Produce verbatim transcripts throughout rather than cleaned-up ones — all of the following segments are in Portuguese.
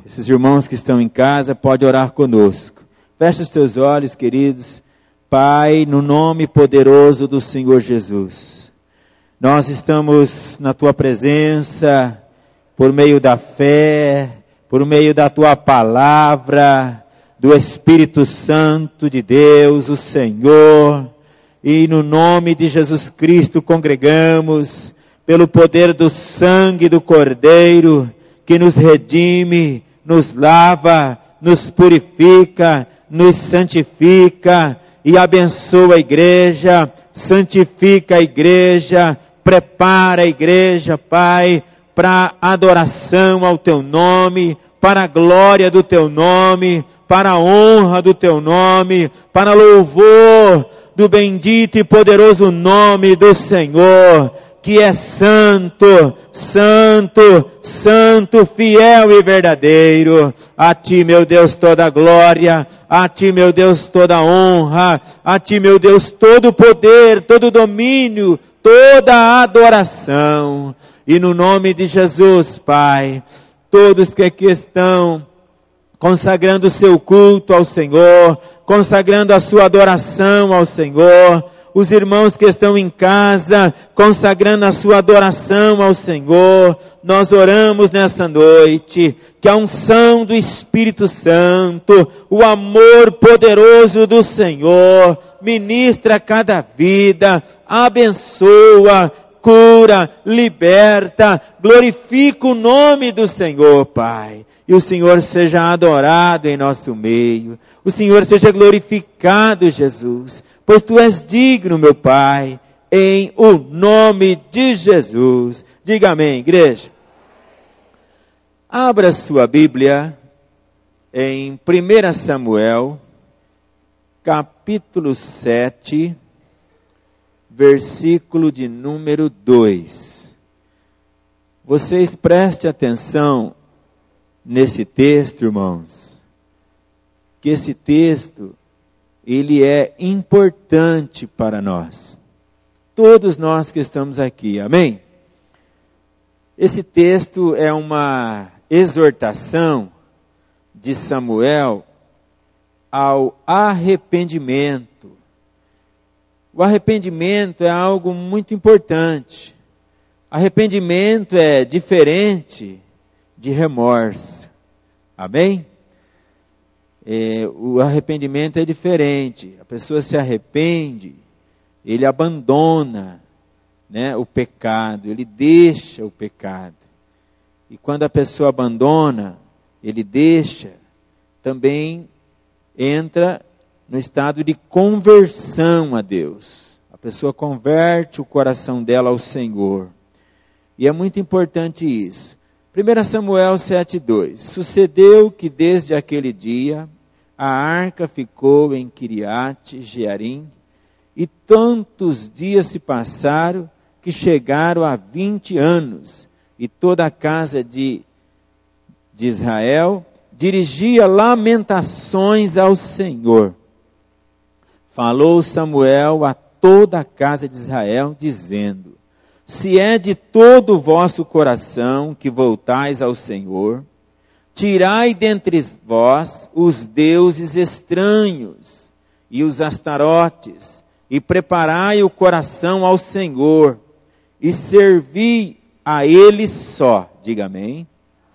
Esses irmãos que estão em casa podem orar conosco. Feche os teus olhos, queridos. Pai, no nome poderoso do Senhor Jesus, nós estamos na tua presença por meio da fé, por meio da tua palavra, do Espírito Santo de Deus, o Senhor, e no nome de Jesus Cristo congregamos, pelo poder do sangue do Cordeiro, que nos redime, nos lava, nos purifica, nos santifica, e abençoa a igreja, santifica a igreja, prepara a igreja, Pai, para adoração ao teu nome, para a glória do teu nome, para a honra do teu nome, para louvor do bendito e poderoso nome do Senhor, que é santo, santo, santo, fiel e verdadeiro. A ti, meu Deus, toda a glória, a ti, meu Deus, toda a honra, a ti, meu Deus, todo o poder, todo o domínio, toda a adoração. E no nome de Jesus, Pai, todos que aqui estão consagrando o seu culto ao Senhor, consagrando a sua adoração ao Senhor, os irmãos que estão em casa, consagrando a sua adoração ao Senhor, nós oramos nesta noite, que a unção do Espírito Santo, o amor poderoso do Senhor, ministra cada vida, abençoa, cura, liberta, glorifica o nome do Senhor, Pai. E o Senhor seja adorado em nosso meio, o Senhor seja glorificado, Jesus, pois Tu és digno, meu Pai, em o nome de Jesus. Diga amém, igreja. Abra sua Bíblia em primeiro Samuel, capítulo sete, versículo de número dois. Vocês prestem atenção nesse texto, irmãos, que esse texto, ele é importante para nós. Todos nós que estamos aqui, amém? Esse texto é uma exortação de Samuel ao arrependimento. O arrependimento é algo muito importante. Arrependimento é diferente de remorso. Amém? É, o arrependimento é diferente. A pessoa se arrepende, ele abandona, né, o pecado, ele deixa o pecado. E quando a pessoa abandona, ele deixa, também entra no estado de conversão a Deus. A pessoa converte o coração dela ao Senhor. E é muito importante isso. primeiro Samuel sete, dois. Sucedeu que desde aquele dia a arca ficou em Kiriate Jearim, e tantos dias se passaram que chegaram a vinte anos, e toda a casa de, de Israel dirigia lamentações ao Senhor. Falou Samuel a toda a casa de Israel, dizendo: se é de todo o vosso coração que voltais ao Senhor, tirai dentre vós os deuses estranhos e os astarotes, e preparai o coração ao Senhor, e servi a Ele só. Diga amém.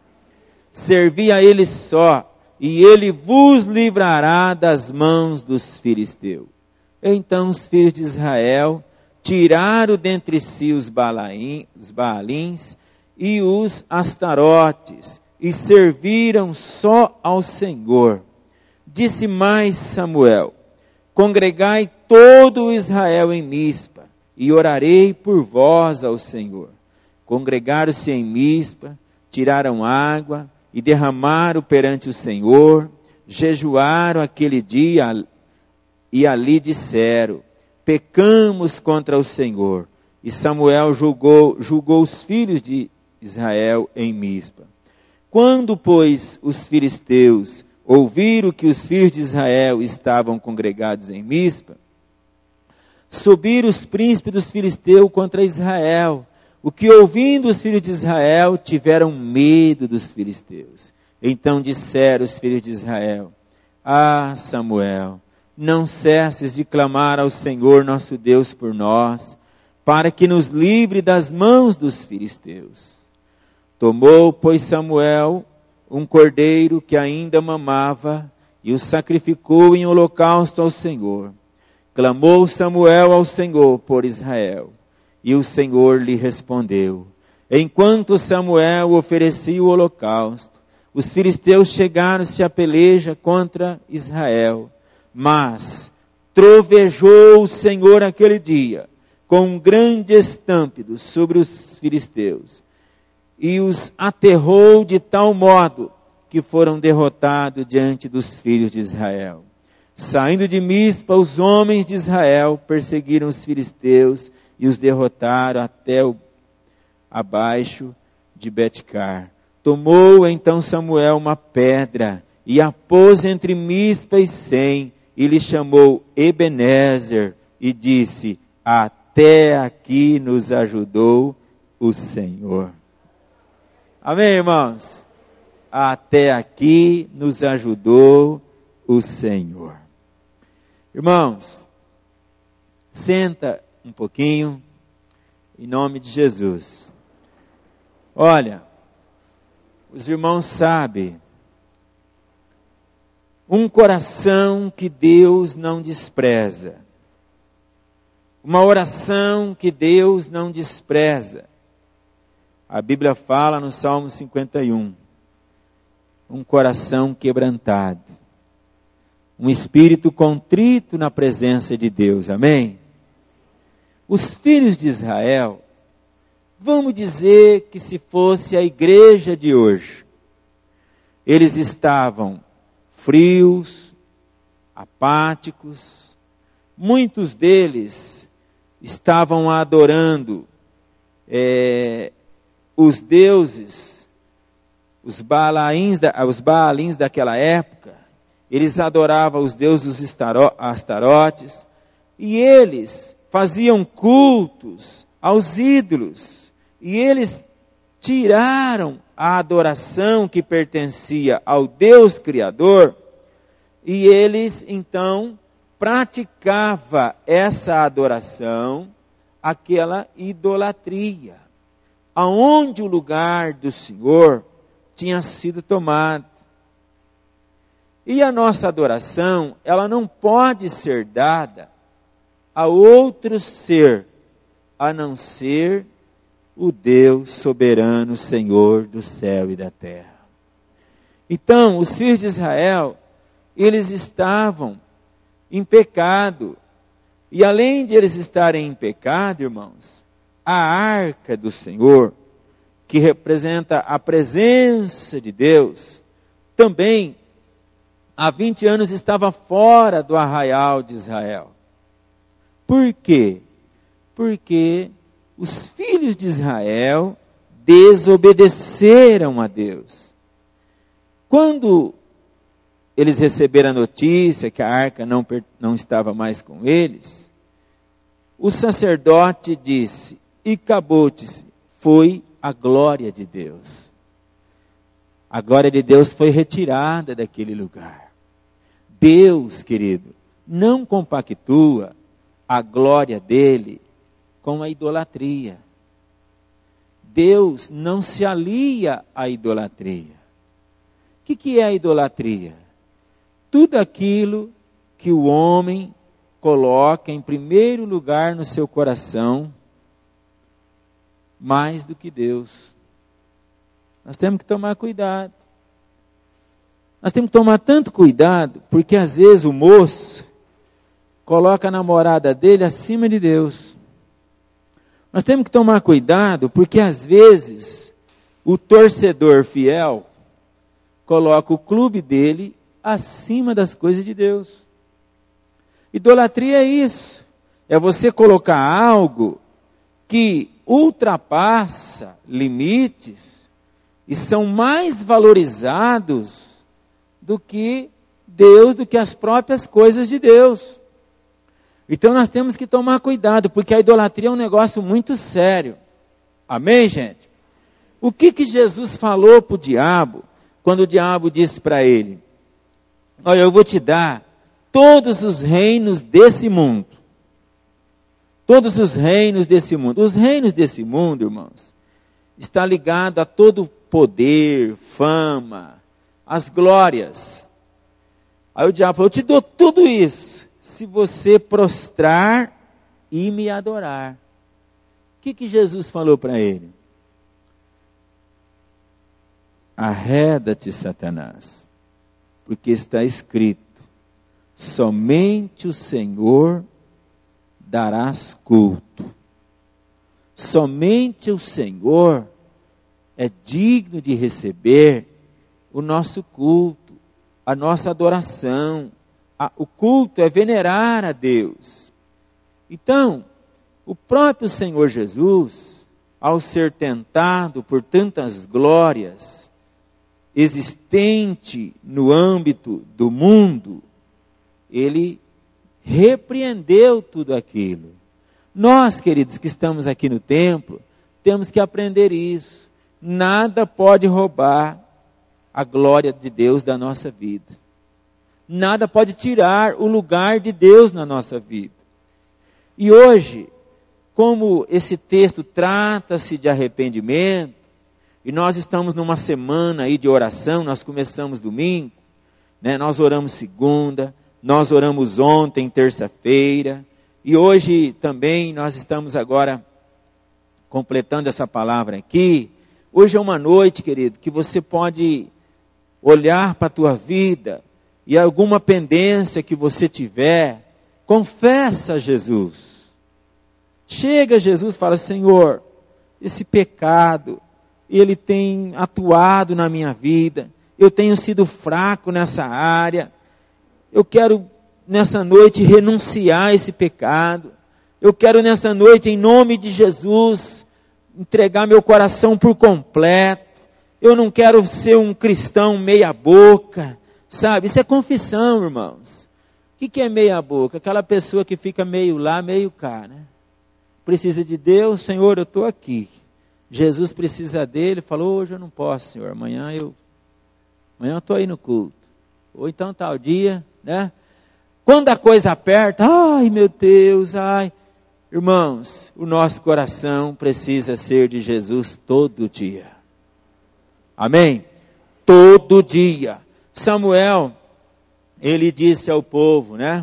Servi a Ele só, e Ele vos livrará das mãos dos filisteus. Então os filhos de Israel tiraram dentre si os, Balaim, os Baalins e os Astarotes, e serviram só ao Senhor. Disse mais Samuel: congregai todo o Israel em Mispa, e orarei por vós ao Senhor. Congregaram-se em Mispa, tiraram água, e derramaram perante o Senhor, jejuaram aquele dia, e ali disseram: pecamos contra o Senhor. E Samuel julgou, julgou os filhos de Israel em Mispa. Quando, pois, os filisteus ouviram que os filhos de Israel estavam congregados em Mispa, subiram os príncipes dos filisteus contra Israel, o que ouvindo os filhos de Israel tiveram medo dos filisteus, Então disseram os filhos de Israel: Ah, Samuel, não cesses de clamar ao Senhor nosso Deus por nós, para que nos livre das mãos dos filisteus. Tomou, pois, Samuel um cordeiro que ainda mamava e o sacrificou em holocausto ao Senhor. Clamou Samuel ao Senhor por Israel, e o Senhor lhe respondeu. Enquanto Samuel oferecia o holocausto, os filisteus chegaram-se à peleja contra Israel. Mas trovejou o Senhor aquele dia com um grande estampido sobre os filisteus, e os aterrou de tal modo que foram derrotados diante dos filhos de Israel. Saindo de Mispa, os homens de Israel perseguiram os filisteus e os derrotaram até o, abaixo de Betcar. Tomou então Samuel uma pedra e a pôs entre Mispa e Sem, e lhe chamou Ebenezer, e disse: até aqui nos ajudou o Senhor. Amém, irmãos? Até aqui nos ajudou o Senhor. Irmãos, senta um pouquinho, em nome de Jesus. Olha, os irmãos sabem, um coração que Deus não despreza, uma oração que Deus não despreza. A Bíblia fala no Salmo cinquenta e um, um coração quebrantado, um espírito contrito na presença de Deus, amém? Os filhos de Israel, vamos dizer que se fosse a igreja de hoje, eles estavam frios, apáticos, muitos deles estavam adorando é, os deuses, os Baalins, da, os Baalins daquela época. Eles adoravam os deuses dos Astarotes, e eles faziam cultos aos ídolos, e eles tiraram a adoração que pertencia ao Deus Criador, e eles então praticavam essa adoração, aquela idolatria, aonde o lugar do Senhor tinha sido tomado. E a nossa adoração, ela não pode ser dada a outro ser, a não ser o Deus soberano, Senhor do céu e da terra. Então, os filhos de Israel, eles estavam em pecado. E além de eles estarem em pecado, irmãos, a arca do Senhor, que representa a presença de Deus, também há vinte anos estava fora do arraial de Israel. Por quê? Porque os filhos de Israel desobedeceram a Deus. Quando eles receberam a notícia que a arca não, não estava mais com eles, o sacerdote disse: Icabote-se, foi a glória de Deus. A glória de Deus foi retirada daquele lugar. Deus, querido, não compactua a glória dele com a idolatria. Deus não se alia à idolatria. O que, que é a idolatria? Tudo aquilo que o homem coloca em primeiro lugar no seu coração, mais do que Deus. Nós temos que tomar cuidado. Nós temos que tomar tanto cuidado, porque às vezes o moço coloca a namorada dele acima de Deus. Nós temos que tomar cuidado, porque às vezes o torcedor fiel coloca o clube dele acima das coisas de Deus. Idolatria é isso. É você colocar algo que ultrapassa limites e são mais valorizados do que Deus, do que as próprias coisas de Deus. Então nós temos que tomar cuidado, porque a idolatria é um negócio muito sério. Amém, gente? O que que Jesus falou para o diabo quando o diabo disse para ele: olha, eu vou te dar todos os reinos desse mundo. Todos os reinos desse mundo. Os reinos desse mundo, irmãos, está ligado a todo poder, fama, as glórias. Aí o diabo falou: eu te dou tudo isso, se você prostrar e me adorar. O que que Jesus falou para ele? Arreda-te, Satanás, porque está escrito: somente o Senhor darás culto. Somente o Senhor é digno de receber o nosso culto, a nossa adoração. A, o culto é venerar a Deus. Então, o próprio Senhor Jesus, ao ser tentado por tantas glórias existente no âmbito do mundo, ele repreendeu tudo aquilo. Nós, queridos, que estamos aqui no templo, temos que aprender isso. Nada pode roubar a glória de Deus da nossa vida. Nada pode tirar o lugar de Deus na nossa vida. E hoje, como esse texto trata-se de arrependimento, e nós estamos numa semana aí de oração, nós começamos domingo, né? Nós oramos segunda, nós oramos ontem, terça-feira, e hoje também nós estamos agora completando essa palavra aqui. Hoje é uma noite, querido, que você pode olhar para a tua vida e alguma pendência que você tiver, confessa a Jesus. Chega a Jesus e fala: Senhor, esse pecado, ele tem atuado na minha vida, eu tenho sido fraco nessa área, eu quero nessa noite renunciar a esse pecado, eu quero nessa noite, em nome de Jesus, entregar meu coração por completo, eu não quero ser um cristão meia boca, sabe? Isso é confissão, irmãos. O que, que é meia boca? Aquela pessoa que fica meio lá, meio cá, né? Precisa de Deus, Senhor, eu estou aqui. Jesus precisa dele, falou: hoje eu não posso, Senhor, amanhã eu amanhã eu estou aí no culto. Ou então tal dia, né? Quando a coisa aperta, ai meu Deus, ai. Irmãos, o nosso coração precisa ser de Jesus todo dia. Amém? Todo dia. Samuel, ele disse ao povo, né?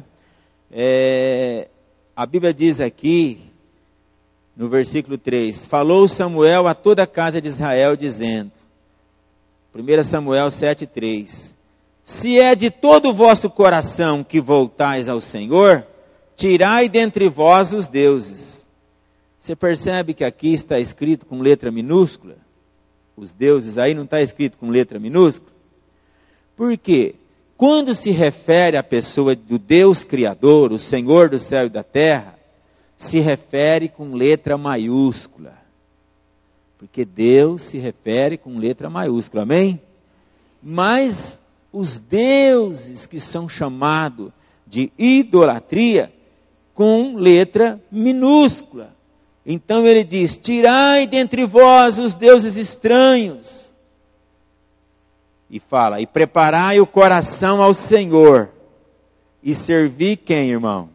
É, a Bíblia diz aqui, no versículo três, falou Samuel a toda a casa de Israel, dizendo, primeiro Samuel sete, três, se é de todo o vosso coração que voltais ao Senhor, tirai dentre vós os deuses. Você percebe que aqui está escrito com letra minúscula? Os deuses aí não está escrito com letra minúscula? Por quê? Quando se refere à pessoa do Deus Criador, o Senhor do céu e da terra, se refere com letra maiúscula. Porque Deus se refere com letra maiúscula, amém? Mas os deuses que são chamados de idolatria, com letra minúscula. Então ele diz, tirai dentre vós os deuses estranhos. E fala, e preparai o coração ao Senhor. E servi quem, irmão?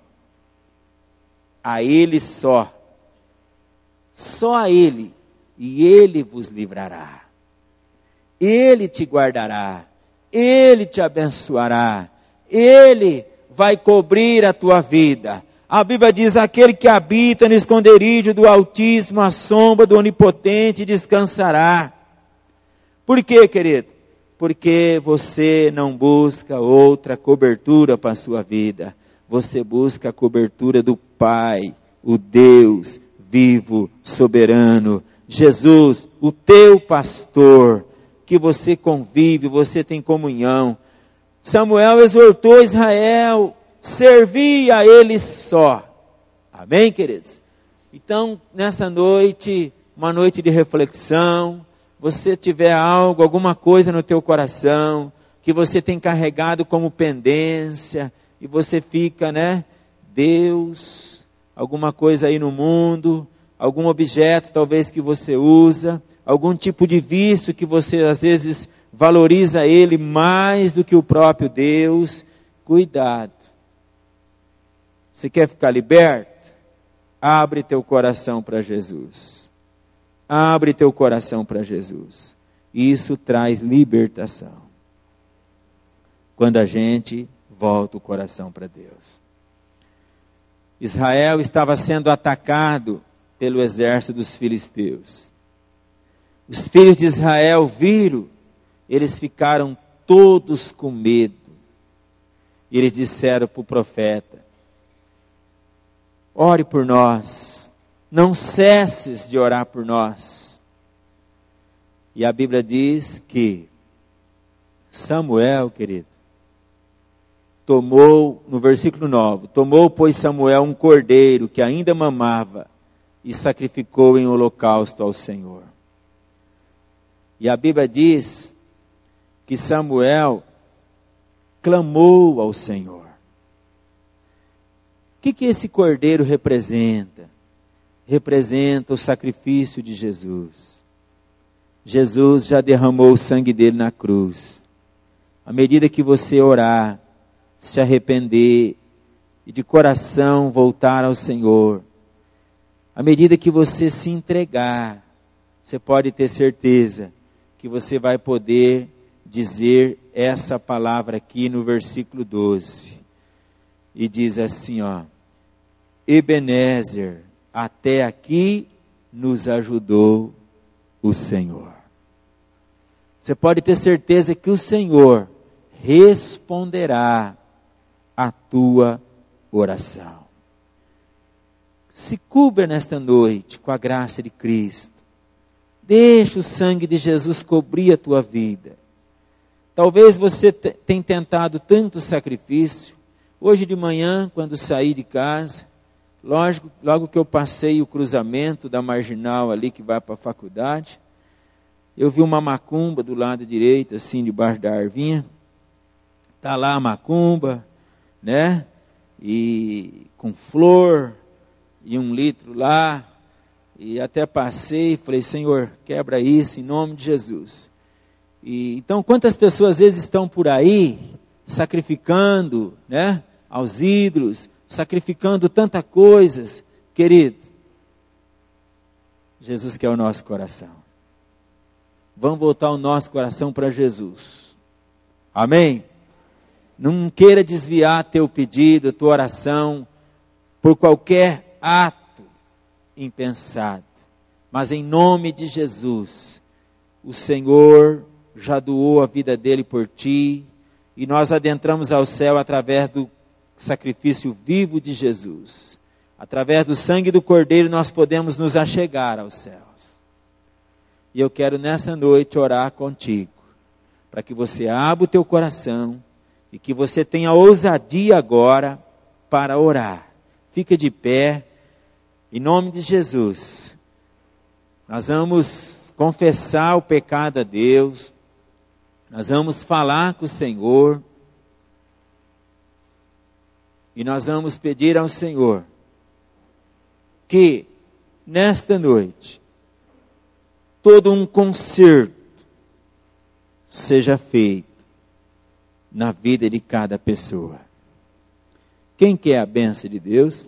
A Ele só. Só a Ele. E Ele vos livrará. Ele te guardará. Ele te abençoará. Ele vai cobrir a tua vida. A Bíblia diz, aquele que habita no esconderijo do Altíssimo, à sombra do Onipotente, descansará. Por quê, querido? Porque você não busca outra cobertura para a sua vida. Você busca a cobertura do Pai, o Deus vivo, soberano. Jesus, o teu pastor, que você convive, você tem comunhão. Samuel exortou Israel, servir a Ele só. Amém, queridos? Então, nessa noite, uma noite de reflexão, você tiver algo, alguma coisa no teu coração, que você tem carregado como pendência, e você fica, né, Deus, alguma coisa aí no mundo, algum objeto talvez que você usa, algum tipo de vício que você às vezes valoriza Ele mais do que o próprio Deus. Cuidado. Você quer ficar liberto? Abre teu coração para Jesus. Abre teu coração para Jesus. Isso traz libertação. Quando a gente volta o coração para Deus. Israel estava sendo atacado pelo exército dos filisteus. Os filhos de Israel viram, eles ficaram todos com medo. E eles disseram para o profeta: ore por nós, não cesses de orar por nós. E a Bíblia diz que Samuel, querido, tomou, no versículo nove, tomou, pois, Samuel um cordeiro que ainda mamava e sacrificou em holocausto ao Senhor. E a Bíblia diz que Samuel clamou ao Senhor. O que, que esse cordeiro representa? Representa o sacrifício de Jesus. Jesus já derramou o sangue dele na cruz. À medida que você orar, se arrepender e de coração voltar ao Senhor, à medida que você se entregar, você pode ter certeza que você vai poder dizer essa palavra aqui no versículo doze. E diz assim, ó: Ebenezer, até aqui nos ajudou o Senhor. Você pode ter certeza que o Senhor responderá a tua oração. Se cubra nesta noite com a graça de Cristo. Deixa o sangue de Jesus cobrir a tua vida. Talvez você tenha tentado tanto sacrifício. Hoje de manhã, quando saí de casa, lógico, logo que eu passei o cruzamento da marginal ali que vai para a faculdade, eu vi uma macumba do lado direito, assim, debaixo da arvinha. Está lá a macumba, né? E com flor, e um litro lá. E até passei e falei: Senhor, quebra isso em nome de Jesus. E, então, quantas pessoas às vezes estão por aí, sacrificando, né, aos ídolos, sacrificando tantas coisas. Querido, Jesus quer o nosso coração. Vamos voltar o nosso coração para Jesus. Amém? Não queira desviar teu pedido, tua oração, por qualquer ato impensado. Mas em nome de Jesus, o Senhor já doou a vida dele por ti, e nós adentramos ao céu através do sacrifício vivo de Jesus. Através do sangue do Cordeiro nós podemos nos achegar aos céus. E eu quero nessa noite orar contigo, para que você abra o teu coração, e que você tenha ousadia agora para orar. Fica de pé, em nome de Jesus. Nós vamos confessar o pecado a Deus, nós vamos falar com o Senhor, e nós vamos pedir ao Senhor que nesta noite todo um conserto seja feito na vida de cada pessoa. Quem quer a bênção de Deus?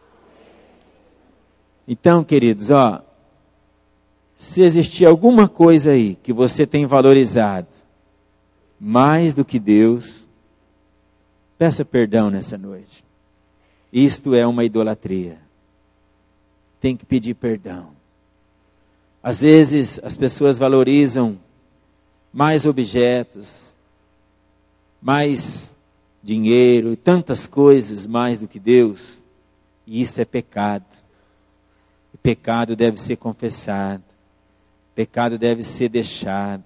Então, queridos, ó, se existir alguma coisa aí que você tem valorizado mais do que Deus, peça perdão nessa noite. Isto é uma idolatria. Tem que pedir perdão. Às vezes as pessoas valorizam mais objetos, mais dinheiro e tantas coisas mais do que Deus. E isso é pecado. E pecado deve ser confessado. Pecado deve ser deixado.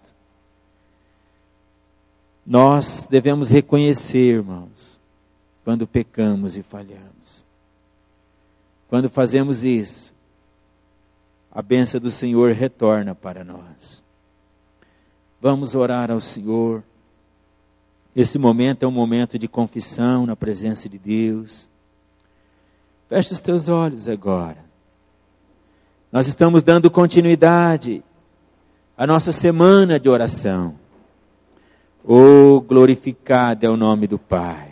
Nós devemos reconhecer, irmãos, quando pecamos e falhamos. Quando fazemos isso, a bênção do Senhor retorna para nós. Vamos orar ao Senhor. Esse momento é um momento de confissão na presença de Deus. Feche os teus olhos agora. Nós estamos dando continuidade à nossa semana de oração. Oh, glorificado é o nome do Pai.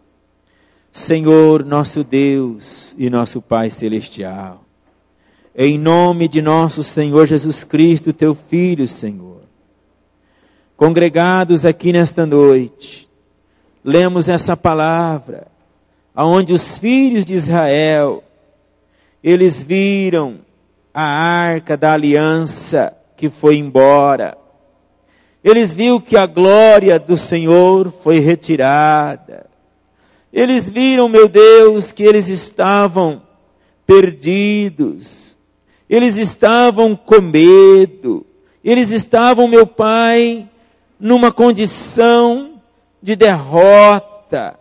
Senhor, nosso Deus e nosso Pai Celestial, em nome de nosso Senhor Jesus Cristo, Teu Filho, Senhor, congregados aqui nesta noite, lemos essa palavra, aonde os filhos de Israel, eles viram a arca da aliança que foi embora. Eles viram que a glória do Senhor foi retirada. Eles viram, meu Deus, que eles estavam perdidos. Eles estavam com medo. Eles estavam, meu Pai, numa condição de derrota.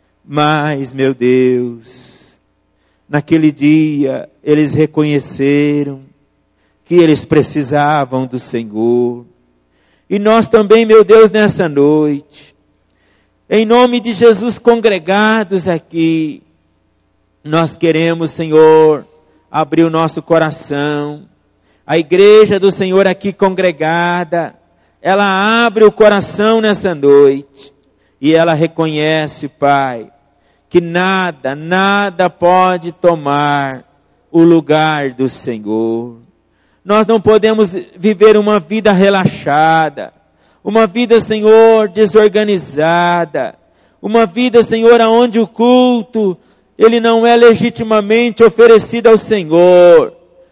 Mas, meu Deus, naquele dia, eles reconheceram que eles precisavam do Senhor. E nós também, meu Deus, nessa noite, em nome de Jesus, congregados aqui, nós queremos, Senhor, abrir o nosso coração. A igreja do Senhor aqui congregada, ela abre o coração nessa noite. E ela reconhece, Pai, que nada, nada pode tomar o lugar do Senhor. Nós não podemos viver uma vida relaxada, uma vida, Senhor, desorganizada, uma vida, Senhor, onde o culto, ele não é legitimamente oferecido ao Senhor.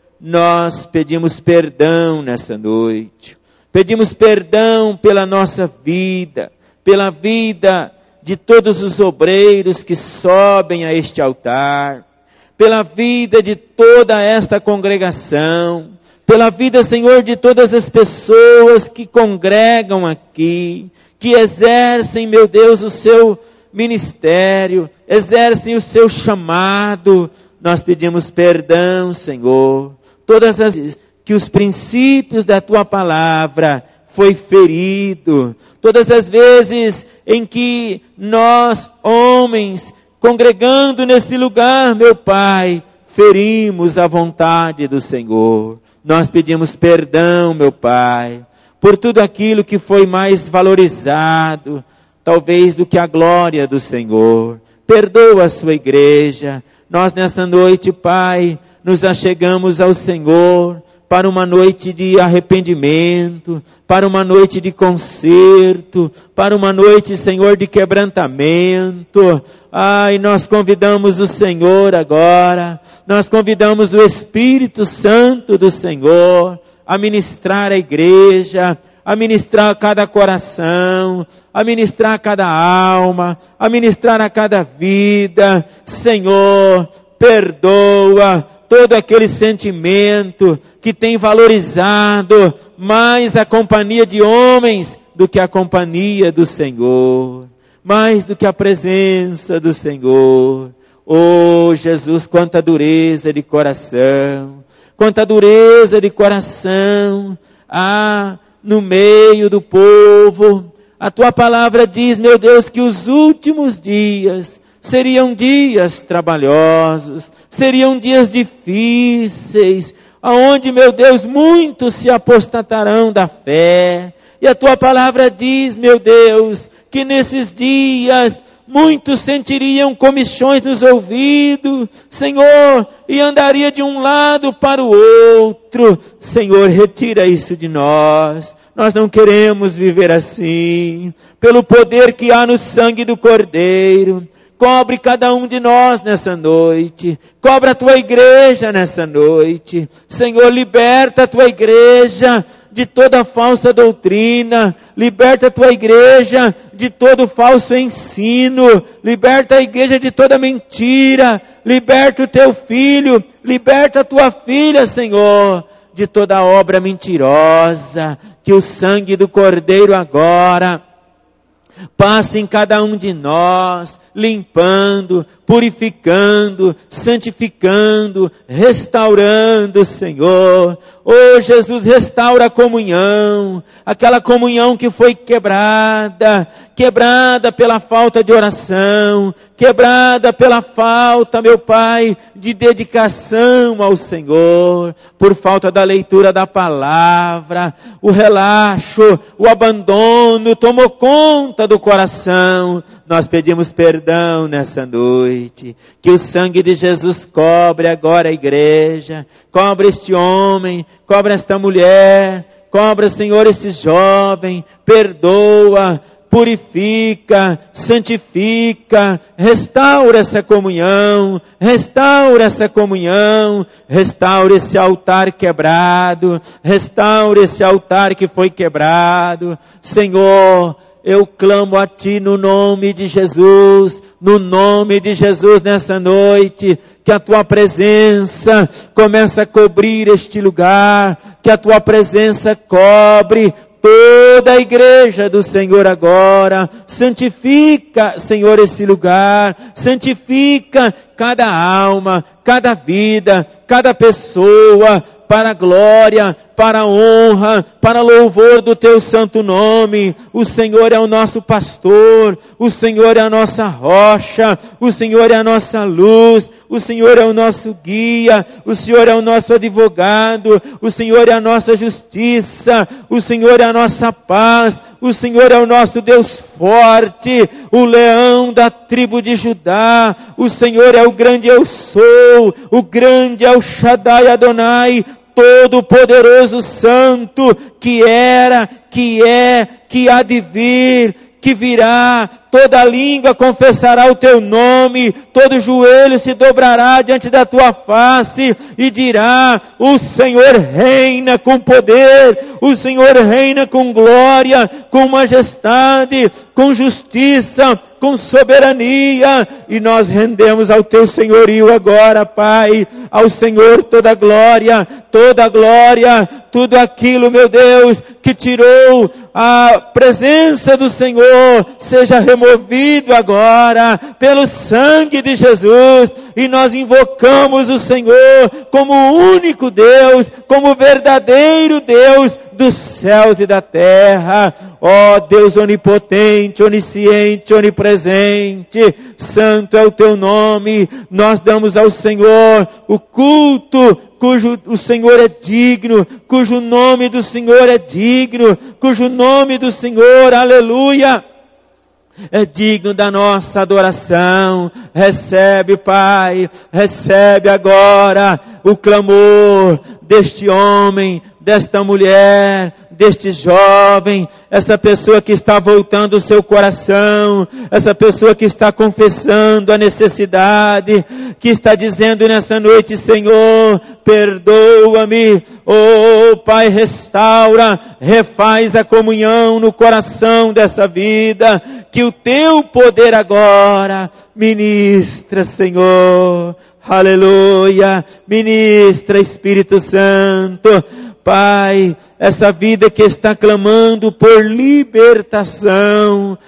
Nós pedimos perdão nessa noite, pedimos perdão pela nossa vida, pela vida de todos os obreiros que sobem a este altar, pela vida de toda esta congregação, pela vida, Senhor, de todas as pessoas que congregam aqui, que exercem, meu Deus, o seu ministério, exercem o seu chamado. Nós pedimos perdão, Senhor, todas as vezes que os princípios da Tua palavra foi ferido, todas as vezes em que nós, homens, congregando nesse lugar, meu Pai, ferimos a vontade do Senhor. Nós pedimos perdão, meu Pai, por tudo aquilo que foi mais valorizado, talvez do que a glória do Senhor. Perdoa a sua igreja. Nós nessa noite, Pai, nos achegamos ao Senhor para uma noite de arrependimento, para uma noite de conserto, para uma noite, Senhor, de quebrantamento. Ai, nós convidamos o Senhor agora, nós convidamos o Espírito Santo do Senhor a ministrar a igreja, a ministrar a cada coração, a ministrar a cada alma, a ministrar a cada vida. Senhor, perdoa todo aquele sentimento que tem valorizado mais a companhia de homens do que a companhia do Senhor, mais do que a presença do Senhor. Oh, Jesus, quanta dureza de coração, quanta dureza de coração há no meio do povo. A Tua palavra diz, meu Deus, que os últimos dias seriam dias trabalhosos, seriam dias difíceis, aonde, meu Deus, muitos se apostatarão da fé. E a Tua palavra diz, meu Deus, que nesses dias muitos sentiriam comichões nos ouvidos, Senhor, e andaria de um lado para o outro. Senhor, retira isso de nós. Nós não queremos viver assim. Pelo poder que há no sangue do Cordeiro, cobre cada um de nós nessa noite. Cobre a Tua igreja nessa noite. Senhor, liberta a Tua igreja de toda falsa doutrina. Liberta a Tua igreja de todo falso ensino. Liberta a igreja de toda mentira. Liberta o Teu filho. Liberta a Tua filha, Senhor, de toda obra mentirosa. Que o sangue do Cordeiro agora passe em cada um de nós, limpando, purificando, santificando, restaurando, Senhor. Oh, Jesus, restaura a comunhão, aquela comunhão que foi quebrada, quebrada pela falta de oração, quebrada pela falta, meu Pai, de dedicação ao Senhor, por falta da leitura da palavra, o relaxo, o abandono tomou conta do coração. Nós pedimos perdão nessa noite, que o sangue de Jesus cobre agora a igreja, cobre este homem, cobre esta mulher, cobre, Senhor, este jovem, perdoa, purifica, santifica, restaura essa comunhão, restaura essa comunhão, restaura esse altar quebrado, restaura esse altar que foi quebrado. Senhor, eu clamo a Ti no nome de Jesus, no nome de Jesus nessa noite, que a Tua presença comece a cobrir este lugar, que a Tua presença cobre toda a igreja do Senhor agora. Santifica, Senhor, esse lugar, santifica cada alma, cada vida, cada pessoa, para a glória, para a honra, para louvor do Teu santo nome. O Senhor é o nosso pastor, o Senhor é a nossa rocha, o Senhor é a nossa luz, o Senhor é o nosso guia, o Senhor é o nosso advogado, o Senhor é a nossa justiça, o Senhor é a nossa paz, o Senhor é o nosso Deus forte, o leão da tribo de Judá, o Senhor é o grande eu sou, o grande El Shaddai Adonai, Todo-Poderoso Santo, que era, que é, que há de vir, que virá. Toda língua confessará o Teu nome, todo joelho se dobrará diante da Tua face e dirá: o Senhor reina com poder, o Senhor reina com glória, com majestade, com justiça, com soberania. E nós rendemos ao Teu senhorio agora, Pai, ao Senhor toda glória, toda glória, tudo aquilo, meu Deus, que tirou a presença do Senhor, seja removido agora pelo sangue de Jesus, e nós invocamos o Senhor como o único Deus, como o verdadeiro Deus dos céus e da terra. Ó Deus onipotente, onisciente, onipresente, santo é o Teu nome. Nós damos ao Senhor o culto cujo o Senhor é digno, cujo nome do Senhor é digno, cujo nome do Senhor, aleluia, é digno da nossa adoração. Recebe, Pai, recebe agora o clamor deste homem, desta mulher, deste jovem, essa pessoa que está voltando o seu coração, essa pessoa que está confessando a necessidade, que está dizendo nessa noite: Senhor, perdoa-me. Oh Pai, restaura, refaz a comunhão no coração dessa vida, que o Teu poder agora ministra, Senhor, aleluia, ministra, Espírito Santo. Pai, essa vida que está clamando por libertação,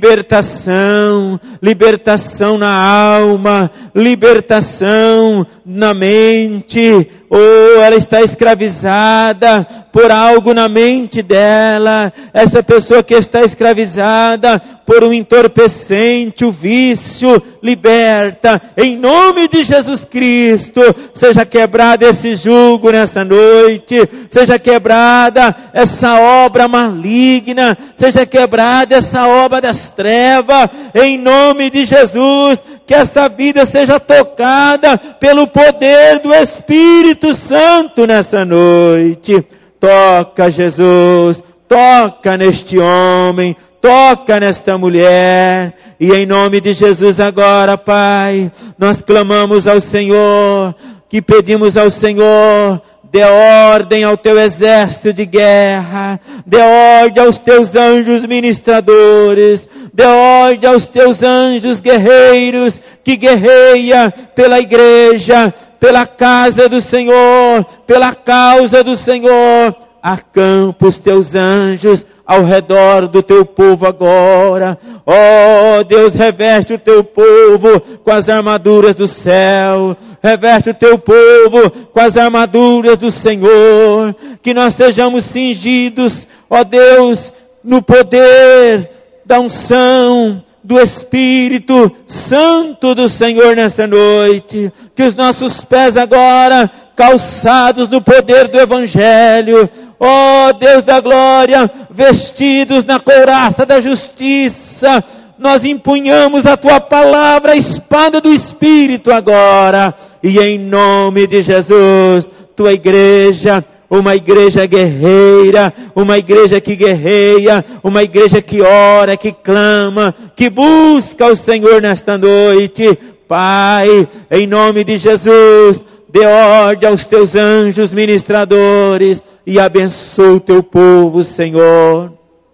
libertação, libertação na alma, libertação na mente, ou ela está escravizada por algo na mente dela, essa pessoa que está escravizada por um entorpecente, o vício, liberta, em nome de Jesus Cristo. Seja quebrado esse jugo nessa noite, seja quebrada essa obra maligna, seja quebrada essa obra das trevas, em nome de Jesus. Que essa vida seja tocada pelo poder do Espírito Santo nessa noite. Toca, Jesus, toca neste homem, toca nesta mulher, e em nome de Jesus agora, Pai, nós clamamos ao Senhor, que pedimos ao Senhor: dê ordem ao Teu exército de guerra, dê ordem aos Teus anjos ministradores, dê ordem aos Teus anjos guerreiros, que guerreia pela igreja, pela casa do Senhor, pela causa do Senhor. Acampa os Teus anjos ao redor do Teu povo agora. Ó Deus, reveste o Teu povo com as armaduras do céu, reveste o Teu povo com as armaduras do Senhor, que nós sejamos cingidos, ó Deus, no poder da unção do Espírito Santo do Senhor nesta noite, que os nossos pés agora, calçados no poder do Evangelho, ó Deus da glória, vestidos na couraça da justiça, nós empunhamos a Tua palavra, a espada do Espírito agora, e em nome de Jesus, Tua igreja, uma igreja guerreira, uma igreja que guerreia, uma igreja que ora, que clama, que busca o Senhor nesta noite. Pai, em nome de Jesus, dê ordem aos Teus anjos ministradores e abençoa o Teu povo, Senhor.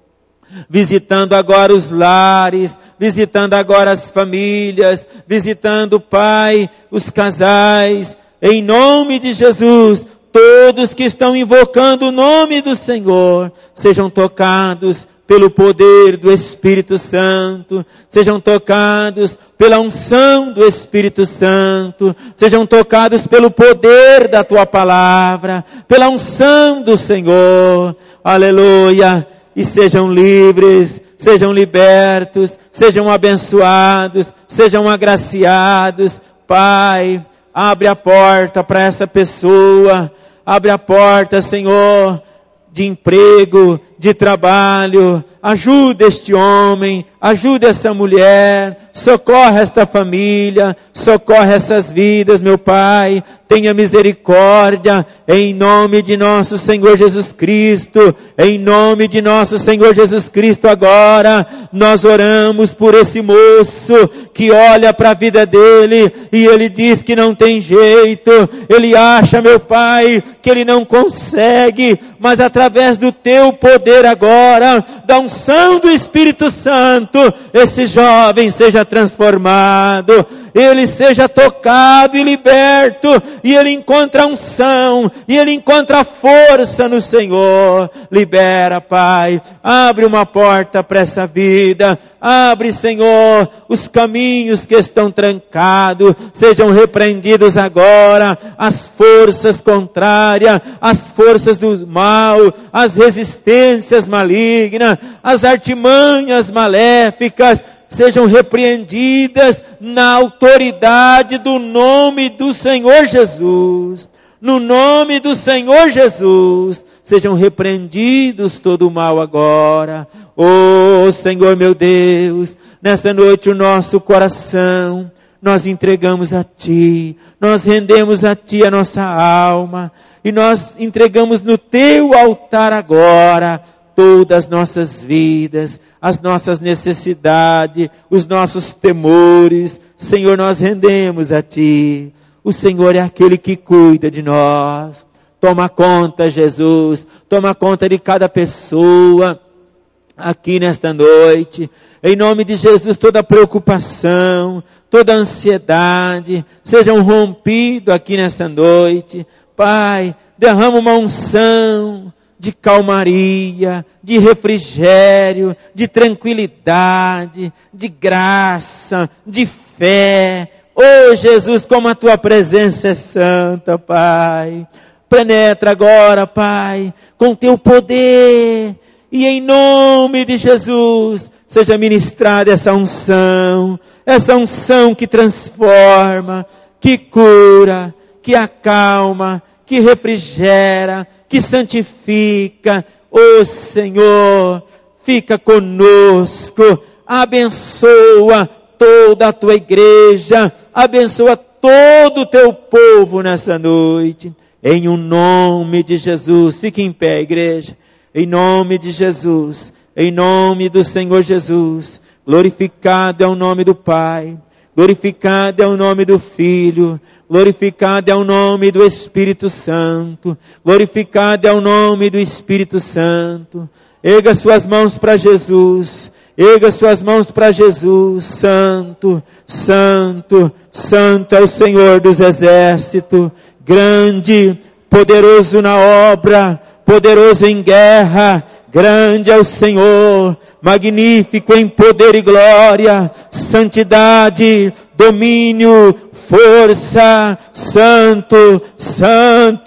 Visitando agora os lares, visitando agora as famílias, visitando, Pai, os casais, em nome de Jesus. Todos que estão invocando o nome do Senhor, sejam tocados pelo poder do Espírito Santo, sejam tocados pela unção do Espírito Santo, sejam tocados pelo poder da Tua palavra, pela unção do Senhor, aleluia, e sejam livres, sejam libertos, sejam abençoados, sejam agraciados. Pai, abre a porta para essa pessoa, abre a porta, Senhor, de emprego, de trabalho, ajuda este homem, ajuda essa mulher, socorre esta família, socorre essas vidas, meu Pai, tenha misericórdia, em nome de nosso Senhor Jesus Cristo, em nome de nosso Senhor Jesus Cristo agora, nós oramos por esse moço, que olha para a vida dele, e ele diz que não tem jeito, ele acha, meu Pai, que ele não consegue, mas através do Teu poder agora, da unção do Espírito Santo, esse jovem seja transformado, ele seja tocado e liberto, e ele encontra unção, e ele encontra força no Senhor. Libera, Pai, abre uma porta para essa vida, abre, Senhor, os caminhos que estão trancados, sejam repreendidos agora, as forças contrárias, as forças do mal, as resistências malignas, as artimanhas maléficas, sejam repreendidas na autoridade do nome do Senhor Jesus. No nome do Senhor Jesus, sejam repreendidos todo o mal agora. Oh, Senhor meu Deus, nesta noite o nosso coração, nós entregamos a Ti, nós rendemos a Ti a nossa alma, e nós entregamos no Teu altar agora, todas as nossas vidas, as nossas necessidades, os nossos temores. Senhor, nós rendemos a Ti. O Senhor é aquele que cuida de nós. Toma conta, Jesus. Toma conta de cada pessoa aqui nesta noite. Em nome de Jesus, toda preocupação, toda ansiedade, sejam rompidos aqui nesta noite. Pai, derrama uma unção de calmaria, de refrigério, de tranquilidade, de graça, de fé. Oh Jesus, como a Tua presença é santa, Pai. Penetra agora, Pai, com Teu poder, e em nome de Jesus, seja ministrada essa unção, essa unção que transforma, que cura, que acalma, que refrigera, que santifica. Ó Senhor, fica conosco, abençoa toda a Tua igreja, abençoa todo o Teu povo nessa noite, em o nome de Jesus. Fique em pé, igreja, em nome de Jesus, em nome do Senhor Jesus. Glorificado é o nome do Pai, glorificado é o nome do Filho, glorificado é o nome do Espírito Santo, glorificado é o nome do Espírito Santo. Erga suas mãos para Jesus, erga suas mãos para Jesus. Santo, santo, santo é o Senhor dos exércitos, grande, poderoso na obra, poderoso em guerra. Grande é o Senhor, magnífico em poder e glória, santidade, domínio, força, santo, santo,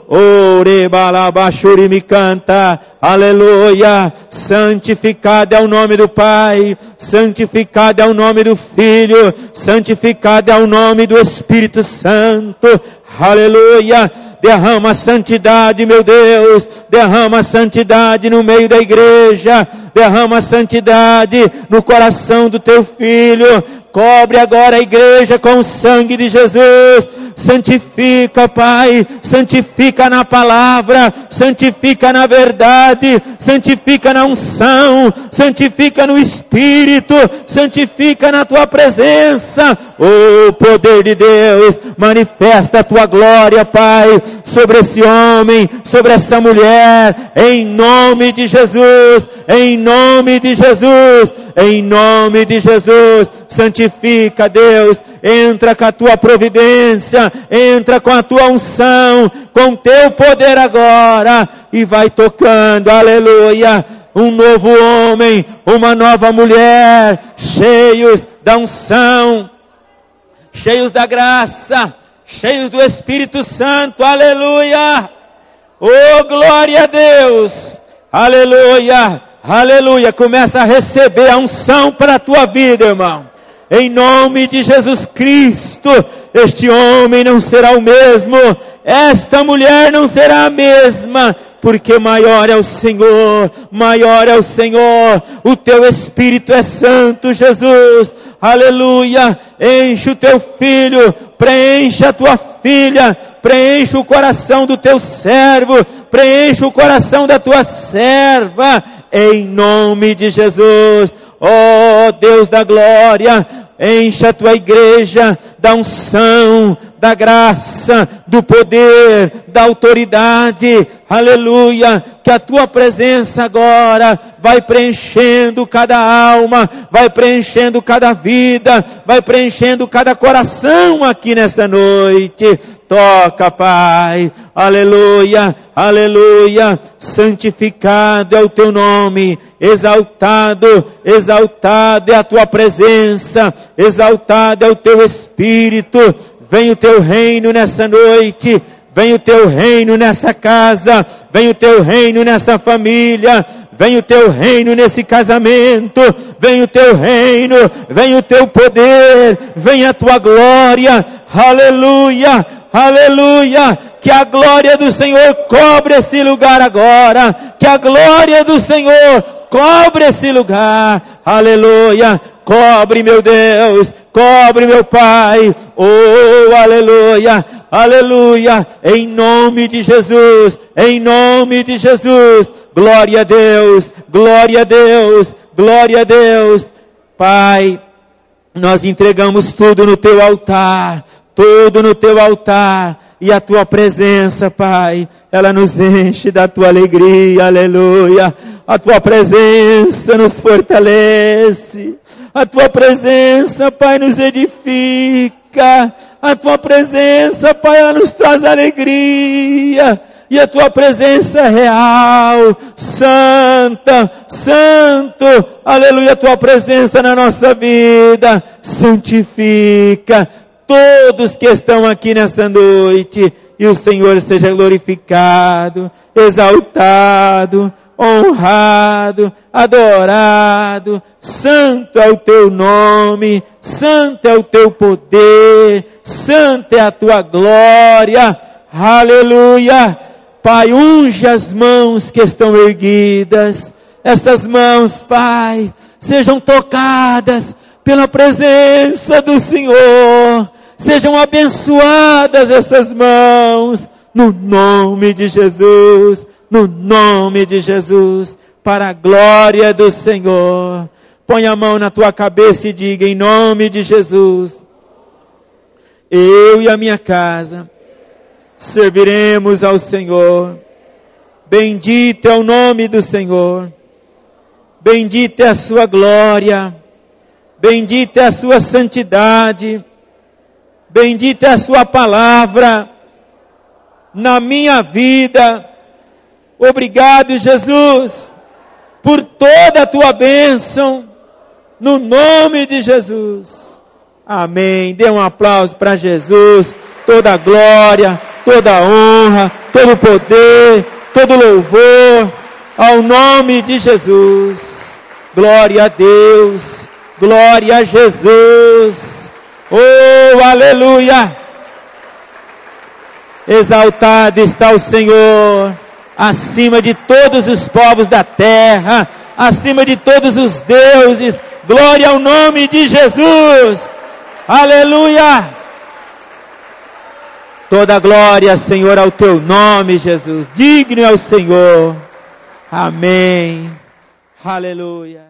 ore balabashuri me canta, aleluia, santificado é o nome do Pai, santificado é o nome do Filho, santificado é o nome do Espírito Santo, aleluia. Derrama a santidade, meu Deus, derrama a santidade no meio da igreja, derrama a santidade no coração do teu filho, cobre agora a igreja com o sangue de Jesus, santifica, Pai, santifica na palavra, santifica na verdade, santifica na unção, santifica no Espírito, santifica na tua presença, o poder de Deus, manifesta a tua glória, Pai, sobre esse homem, sobre essa mulher, em nome de Jesus, em nome de Jesus, em nome de Jesus, santifica, Deus, entra com a tua providência, entra com a tua unção, com teu poder agora, e vai tocando, aleluia, um novo homem, uma nova mulher, cheios da unção, cheios da graça, cheios do Espírito Santo, aleluia, oh glória a Deus, aleluia, aleluia, começa a receber a unção para a tua vida, irmão, em nome de Jesus Cristo, este homem não será o mesmo, esta mulher não será a mesma, porque maior é o Senhor, maior é o Senhor, o teu Espírito é santo, Jesus, aleluia, enche o teu filho, preenche a tua filha, preenche o coração do teu servo, preenche o coração da tua serva, em nome de Jesus, ó Deus da glória, enche a tua igreja da unção, da graça, do poder, da autoridade, aleluia, que a tua presença agora vai preenchendo cada alma, vai preenchendo cada vida, vai preenchendo cada coração aqui nesta noite. Toca, Pai, aleluia, aleluia, santificado é o teu nome, exaltado, exaltado é a tua presença, exaltado é o teu Espírito, vem o teu reino nessa noite, vem o teu reino nessa casa, vem o teu reino nessa família, vem o teu reino nesse casamento, vem o teu reino, vem o teu poder, vem a tua glória, aleluia, aleluia, que a glória do Senhor cobre esse lugar agora, que a glória do Senhor cobre esse lugar, aleluia, cobre meu Deus, cobre meu Pai, oh aleluia, aleluia, em nome de Jesus, em nome de Jesus, glória a Deus, glória a Deus, glória a Deus, Pai, nós entregamos tudo no teu altar, tudo no teu altar, e a tua presença, Pai, ela nos enche da tua alegria, aleluia, a tua presença nos fortalece, a tua presença, Pai, nos edifica, a tua presença, Pai, ela nos traz alegria, e a tua presença é real, santa, santo, aleluia, a tua presença na nossa vida, santifica todos que estão aqui nessa noite, e o Senhor seja glorificado, exaltado, honrado, adorado, santo é o teu nome, santo é o teu poder, santa é a tua glória, aleluia, Pai, unge as mãos que estão erguidas, essas mãos, Pai, sejam tocadas pela presença do Senhor, sejam abençoadas essas mãos, no nome de Jesus, no nome de Jesus, para a glória do Senhor. Põe a mão na tua cabeça e diga, em nome de Jesus, eu e a minha casa serviremos ao Senhor. Bendito é o nome do Senhor, bendita é a sua glória, bendita é a sua santidade, bendita é a sua palavra na minha vida. Obrigado, Jesus, por toda a tua bênção, no nome de Jesus. Amém. Dê um aplauso para Jesus. Toda a glória, toda a honra, todo o poder, todo o louvor ao nome de Jesus. Glória a Deus. Glória a Jesus. Oh, aleluia. Exaltado está o Senhor, acima de todos os povos da terra, acima de todos os deuses. Glória ao nome de Jesus. Aleluia. Toda glória, Senhor, ao teu nome, Jesus. Digno é o Senhor. Amém. Aleluia.